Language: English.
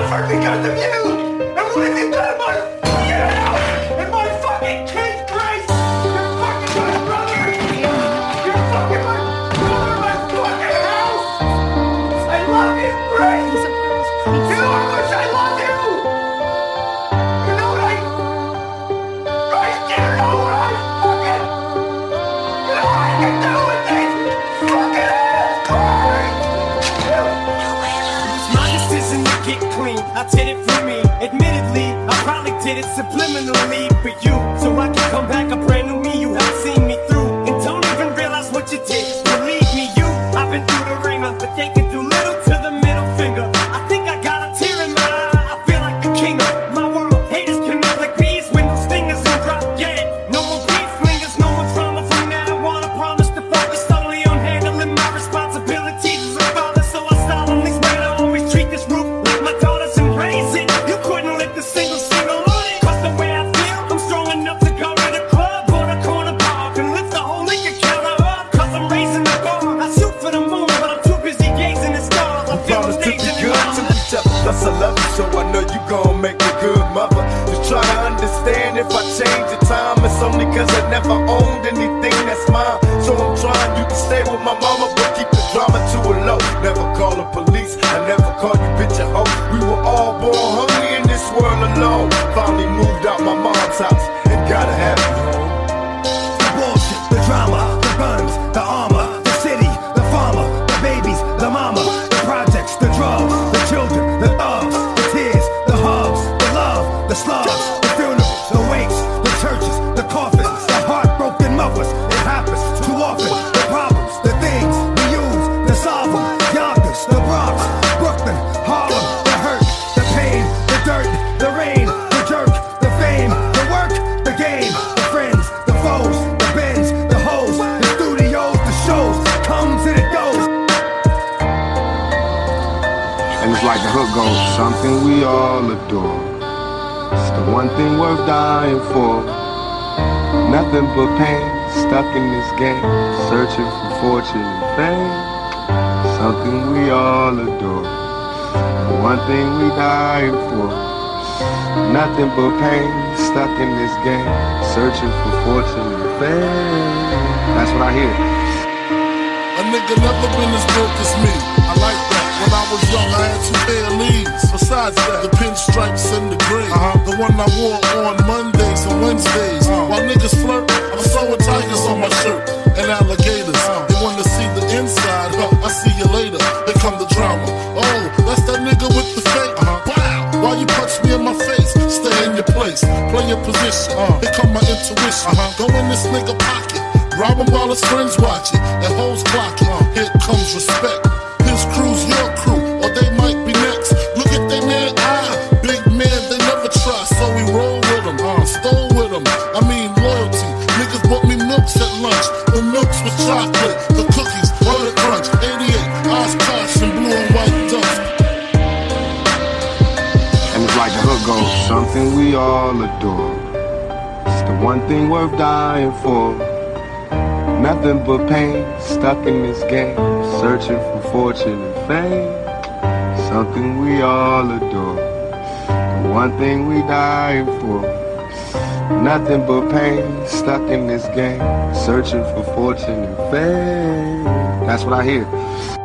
suffered because of you! And what have you done, motherfucker? And my fucking kid's Grace! You're fucking my brother! You're fucking my brother in my fucking house! I love you, Grace! You know how much I love you! You know what Grace, you know what I fucking... You know what I can do with these fucking ass, Grace! My decision to get clean, I did it for me. Admittedly, I probably did it subliminally for you, so I can come back a brand new me. You have seen me through, and don't even realize what you did. Believe me, I've been through the ringer, but they can do little to the middle finger. I think I got a tear in my eye. I feel like the king of my world. Haters can melt like bees when those stingers and drop dead. No more beef slingers, no more drama from now on. I promise to focus solely on handling my responsibilities as a father, so I solemnly swear to always treat this roof like my daughters and raise it. You couldn't lift a single on it, cause the way I feel, I'm strong enough to go to the club or the corner bar and lift the whole liquor counter up, cause I'm raising the bar. I shoot for the moon, but I'm too busy gazing at stars. I feel Promise to be amazing good to each other, plus I love you, so I know you gon' make a good mother. Just try to understand if I change the time, it's only cause I never owned anything that's mine. So I'm trying, you can stay with my mama, but keep the drama to a low. Never call the police, I never call you bitch a hoe. We were all born hungry in this world alone. Finally moved out my mom's house and gotta have you home. The bullshit, the drama, the guns, the armor, the city, the farmer, the babies, the mama, the projects, the drugs, the children, the thugs, the tears, the hugs, the love, the slugs, the funerals, the wakes, the churches, the coffins, the heartbroken mothers. It happens too often. The problems, the things we use to solve them. Yonkers, the Bronx, Brooklyn, Harlem, the hurt, the pain, the dirt, the rain, the jerk, the fame, the work, the game, the friends, the foes, the bends, the hoes, the studios, the shows, comes and it goes. And it's like the hook goes, something we all adore. It's the one thing worth dying for. Nothing but pain, stuck in this game, searching for fortune and fame. Something we all adore. The one thing we dying for. Nothing but pain, stuck in this game, searching for fortune and fame. That's what I hear. A nigga never been as broke as me. I like that. When I was young, I had 2 pair of leaves. Besides that, the pinstripes and the gray. The one I wore on Mondays and Wednesdays. While niggas flirt, I'm sewing tigers on my shirt and alligators. They wanna see the inside, but I see you later. Here come the drama. Oh, that's that nigga with the fake. Wow, why you punch me in my face? Stay in your place, play your position. Here come my intuition. Go in this nigga pocket. Rob him while his friends watch it, and hoes clock it. Here comes respect. His crew's your crew, or they might be next. Look at they man eye. Big man, they never try, so we roll with them. Stole with them. I mean loyalty. Niggas bought me milks at lunch. The milks with chocolate, the cookies, butter crunch. 88, Oshkosh and blue and white dust. And it's like the hook goes, something we all adore. It's the one thing worth dying for. Nothing but pain, stuck in this game, searching for fortune and fame. Something we all adore. The one thing we dying for. Nothing but pain, stuck in this game, searching for fortune and fame. That's what I hear.